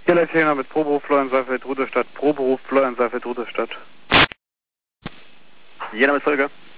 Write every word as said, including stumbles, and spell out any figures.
Hier mit Proberuf Florian Seifert, Ruderstadt, Proberuf Florian Seifert, Ruderstadt. Jena mit Völker.